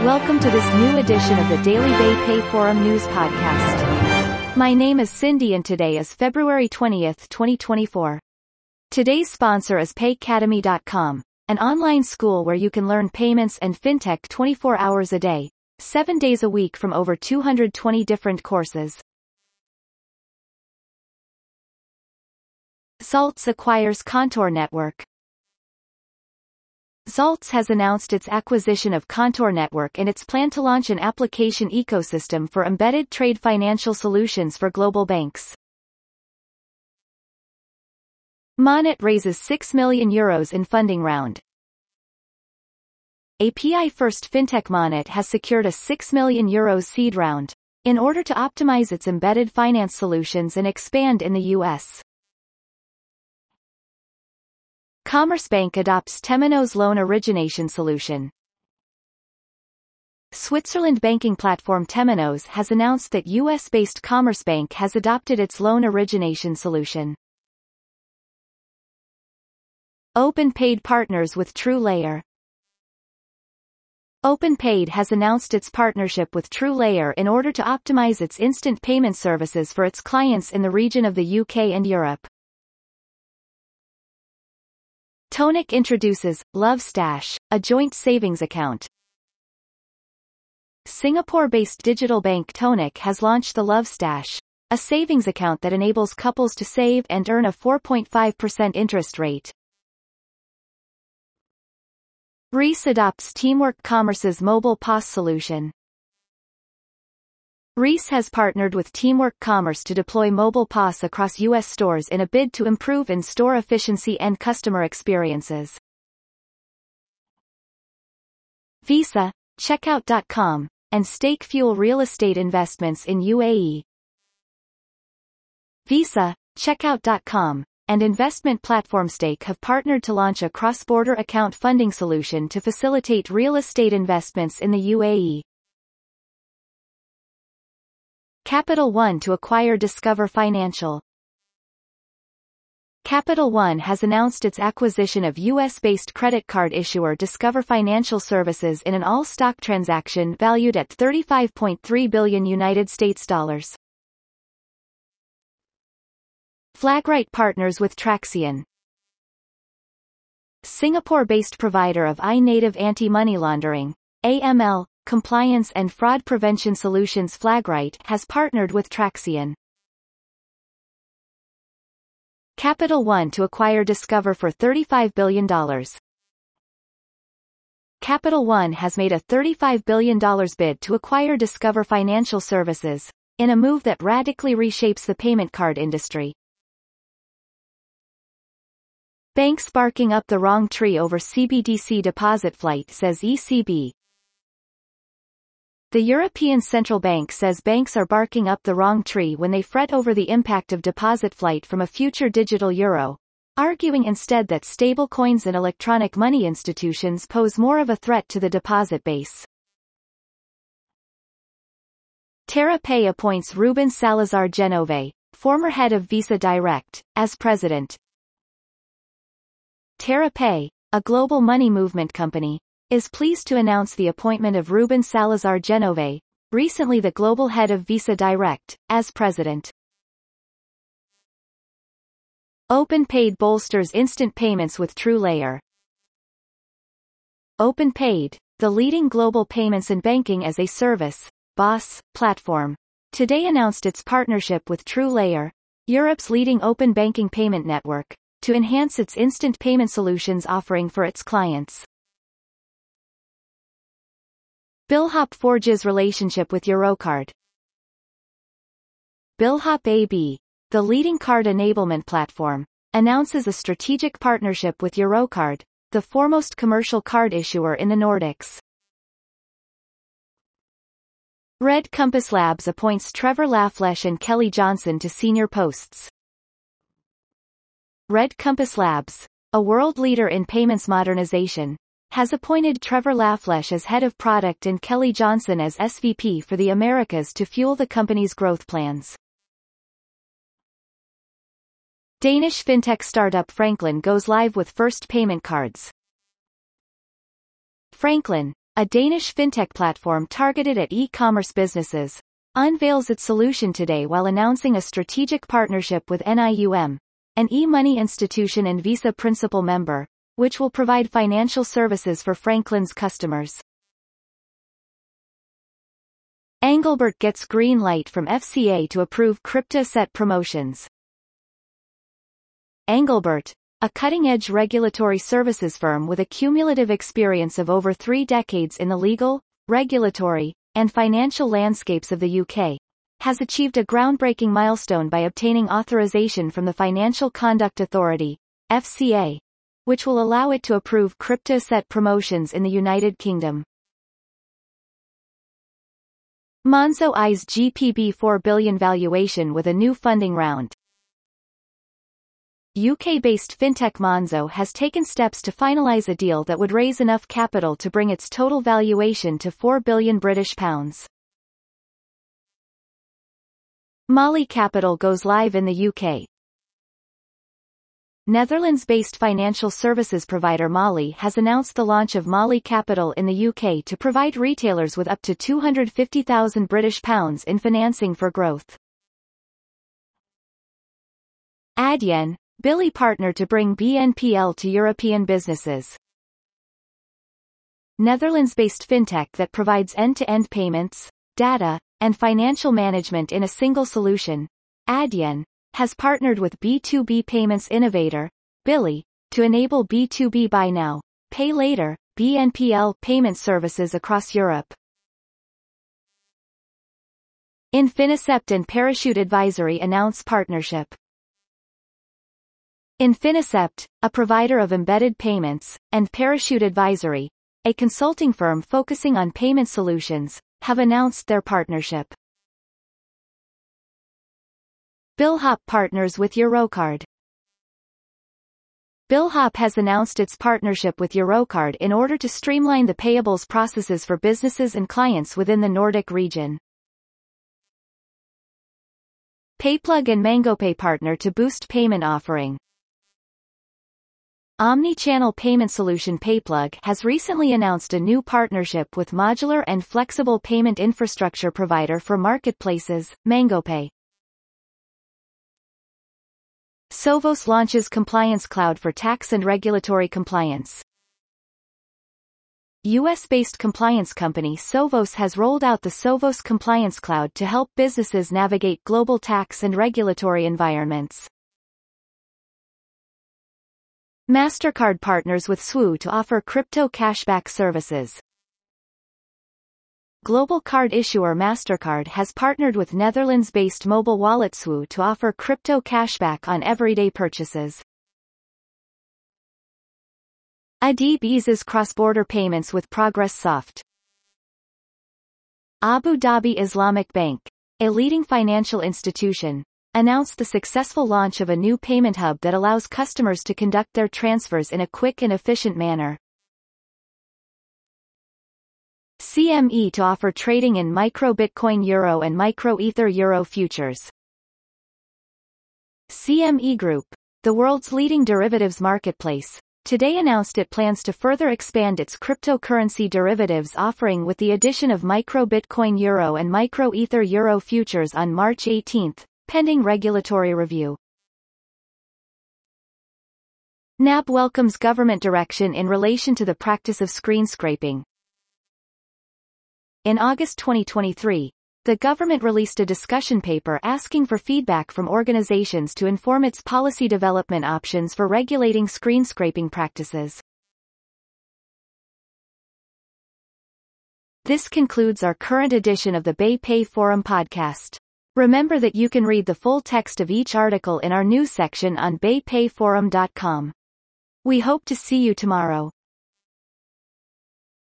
Welcome to this new edition of the Daily Bay Pay Forum News Podcast. My name is Cindy and today is February 20th, 2024. Today's sponsor is Paycademy.com, an online school where you can learn payments and fintech 24 hours a day, 7 days a week from over 220 different courses. Zaltz acquires Contour Network. Zaltz has announced its acquisition of Contour Network and its plan to launch an application ecosystem for embedded trade financial solutions for global banks. Monet raises €6 million in funding round. API-first fintech Monet has secured a €6 million seed round, in order to optimize its embedded finance solutions and expand in the U.S. Commerzbank adopts Temenos loan origination solution. Switzerland banking platform Temenos has announced that US-based Commerzbank has adopted its loan origination solution. OpenPaid partners with TrueLayer. OpenPaid has announced its partnership with TrueLayer in order to optimize its instant payment services for its clients in the region of the UK and Europe. Tonic introduces LoveStash, a joint savings account. Singapore-based digital bank Tonic has launched the LoveStash, a savings account that enables couples to save and earn a 4.5% interest rate. Reese adopts Teamwork Commerce's mobile POS solution. Reese has partnered with Teamwork Commerce to deploy mobile POS across U.S. stores in a bid to improve in-store efficiency and customer experiences. Visa, Checkout.com, and Stake fuel real estate investments in UAE. Visa, Checkout.com, and investment platform Stake have partnered to launch a cross-border account funding solution to facilitate real estate investments in the UAE. Capital One to acquire Discover Financial. Capital One has announced its acquisition of U.S.-based credit card issuer Discover Financial Services in an all-stock transaction valued at $35.3 billion United States dollars. Flagrite partners with Traxion. Singapore-based provider of iNative anti-money laundering (AML) compliance and fraud prevention solutions Flagrite has partnered with Traxion. Capital One to acquire Discover for $35 billion. Capital One has made a $35 billion bid to acquire Discover Financial Services, in a move that radically reshapes the payment card industry. Banks barking up the wrong tree over CBDC deposit flight, says ECB. The European Central Bank says banks are barking up the wrong tree when they fret over the impact of deposit flight from a future digital euro, arguing instead that stablecoins and electronic money institutions pose more of a threat to the deposit base. TerraPay appoints Ruben Salazar Genove, former head of Visa Direct, as president. TerraPay, a global money movement company, is pleased to announce the appointment of Ruben Salazar Genove, recently the global head of Visa Direct, as president. OpenPaid bolsters instant payments with TrueLayer. OpenPaid, the leading global payments and banking as a service (BaaS) platform, today announced its partnership with TrueLayer, Europe's leading open banking payment network, to enhance its instant payment solutions offering for its clients. Billhop forges relationship with Eurocard. Billhop AB, the leading card enablement platform, announces a strategic partnership with Eurocard, the foremost commercial card issuer in the Nordics. Red Compass Labs appoints Trevor Lafleche and Kelly Johnson to senior posts. Red Compass Labs, a world leader in payments modernization, has appointed Trevor Lafleche as head of product and Kelly Johnson as SVP for the Americas to fuel the company's growth plans. Danish fintech startup Franklin goes live with first payment cards. Franklin, a Danish fintech platform targeted at e-commerce businesses, unveils its solution today while announcing a strategic partnership with NIUM, an e-money institution and Visa principal member, which will provide financial services for Franklin's customers. Engelbert gets green light from FCA to approve crypto-asset promotions. Engelbert, a cutting-edge regulatory services firm with a cumulative experience of over 3 decades in the legal, regulatory, and financial landscapes of the UK, has achieved a groundbreaking milestone by obtaining authorization from the Financial Conduct Authority, FCA, which will allow it to approve crypto-asset promotions in the United Kingdom. Monzo eyes GBP 4 billion valuation with a new funding round. UK-based fintech Monzo has taken steps to finalise a deal that would raise enough capital to bring its total valuation to £4 billion. Molly Capital goes live in the UK. Netherlands-based financial services provider Molly has announced the launch of Molly Capital in the UK to provide retailers with up to £250,000 in financing for growth. Adyen, Billy partner to bring BNPL to European businesses. Netherlands-based fintech that provides end-to-end payments, data, and financial management in a single solution, Adyen, has partnered with B2B payments innovator, Billy, to enable B2B buy now, pay later, BNPL payment services across Europe. Infinicept and Parachute Advisory announce partnership. Infinicept, a provider of embedded payments, and Parachute Advisory, a consulting firm focusing on payment solutions, have announced their partnership. Billhop partners with Eurocard. Billhop has announced its partnership with Eurocard in order to streamline the payables processes for businesses and clients within the Nordic region. Payplug and MangoPay partner to boost payment offering. Omni-channel payment solution Payplug has recently announced a new partnership with modular and flexible payment infrastructure provider for marketplaces, MangoPay. Sovos launches Compliance Cloud for tax and regulatory compliance. US-based compliance company Sovos has rolled out the Sovos Compliance Cloud to help businesses navigate global tax and regulatory environments. MasterCard partners with Swoo to offer crypto cashback services. Global card issuer MasterCard has partnered with Netherlands-based mobile wallet Swoo to offer crypto cashback on everyday purchases. Adib eases cross-border payments with ProgressSoft. Abu Dhabi Islamic Bank, a leading financial institution, announced the successful launch of a new payment hub that allows customers to conduct their transfers in a quick and efficient manner. CME to offer trading in Micro Bitcoin Euro and Micro Ether Euro futures. CME Group, the world's leading derivatives marketplace, today announced it plans to further expand its cryptocurrency derivatives offering with the addition of Micro Bitcoin Euro and Micro Ether Euro futures on March 18, pending regulatory review. NAB welcomes government direction in relation to the practice of screen scraping. In August 2023, the government released a discussion paper asking for feedback from organizations to inform its policy development options for regulating screen scraping practices. This concludes our current edition of the BayPay Forum podcast. Remember that you can read the full text of each article in our news section on baypayforum.com. We hope to see you tomorrow.